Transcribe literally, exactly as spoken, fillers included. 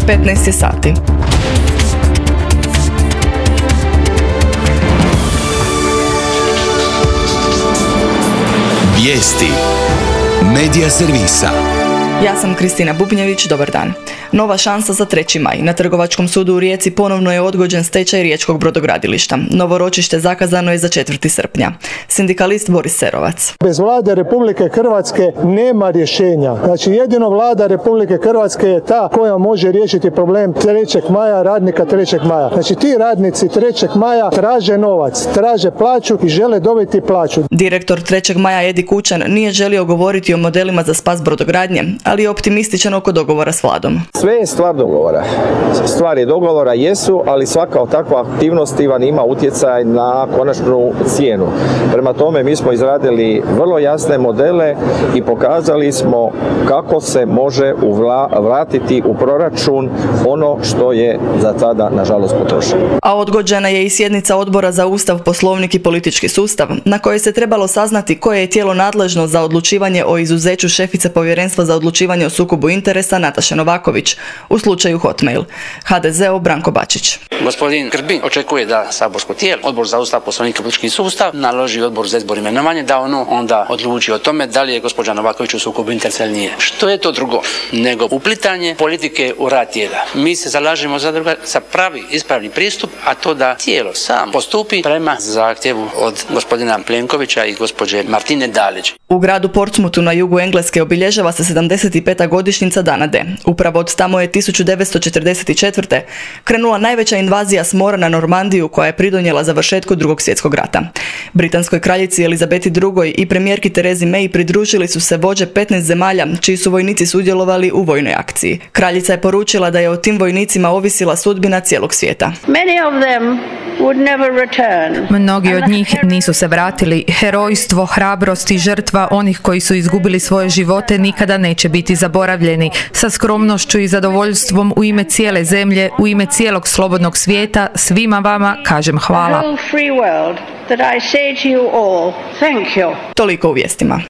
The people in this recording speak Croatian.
petnaest je sati. Vijesti Medija servisa. Ja sam Kristina Bubnjević, dobar dan. Nova šansa za treći maj. Na Trgovačkom sudu u Rijeci ponovno je odgođen stečaj riječkog brodogradilišta. Novo ročište zakazano je za četvrtog srpnja. Sindikalist Boris Serovac. Bez vlade Republike Hrvatske nema rješenja. Znači jedino vlada Republike Hrvatske je ta koja može riješiti problem trećeg maja, radnika trećeg maja. Znači ti radnici trećeg maja traže novac, traže plaću i žele dobiti plaću. Direktor trećeg maja Edi Kučan nije želio govoriti o modelima za spas brodogradnje, ali je optimističan oko dogovora s vladom. Sve je stvar dogovora. Stvari dogovora jesu, ali svaka od takva aktivnost Ivan ima utjecaj na konačnu cijenu. Prema tome mi smo izradili vrlo jasne modele i pokazali smo kako se može uvla, vratiti u proračun ono što je za tada nažalost potrošeno. A odgođena je i sjednica Odbora za Ustav, Poslovnik i politički sustav, na kojoj se trebalo saznati koje je tijelo nadležno za odlučivanje o izuzeću šefice Povjerenstva za odlučivanje o sukobu interesa Nataše Novaković u slučaju Hotmail. ha de ze-ov Branko Bačić. Gospodin Grbin očekuje da saborsko tijelo, Odbor za Ustav, Poslovnik i politički sustav, naloži Odboru za izbor i imenovanje da ono onda odluči o tome da li je gospođa Novaković u sukobu interesa ili nije. Što je to drugo nego uplitanje politike u rad tijela? Mi se zalažemo za, druga, za pravi, ispravni pristup, a to da tijelo sam postupi prema zahtjevu od gospodina Plenkovića i gospođe Martine Dalić. U gradu Portsmouthu na jugu Engleske obilježava se sedamdeset peta godišnjica Dana D. Upravo od tamo je tisuću devetsto četrdeset četvrte krenula najveća invazija s mora na Normandiju koja je pridonijela završetku Drugog svjetskog rata. Britanskoj kraljici Elizabeti drugoj i premijerki Terezi May pridružili su se vođe petnaest zemalja čiji su vojnici sudjelovali u vojnoj akciji. Kraljica je poručila da je o tim vojnicima ovisila sudbina cijelog svijeta. Mnogi od njih nisu se vratili. Herojstvo, hrabrost i žrtva onih koji su izgubili svoje živote nikada neće biti zaboravljeni. Sa skromnošću i zadovoljstvom u ime cijele zemlje, u ime cijelog slobodnog svijeta, svima vama kažem hvala. Toliko u vijestima.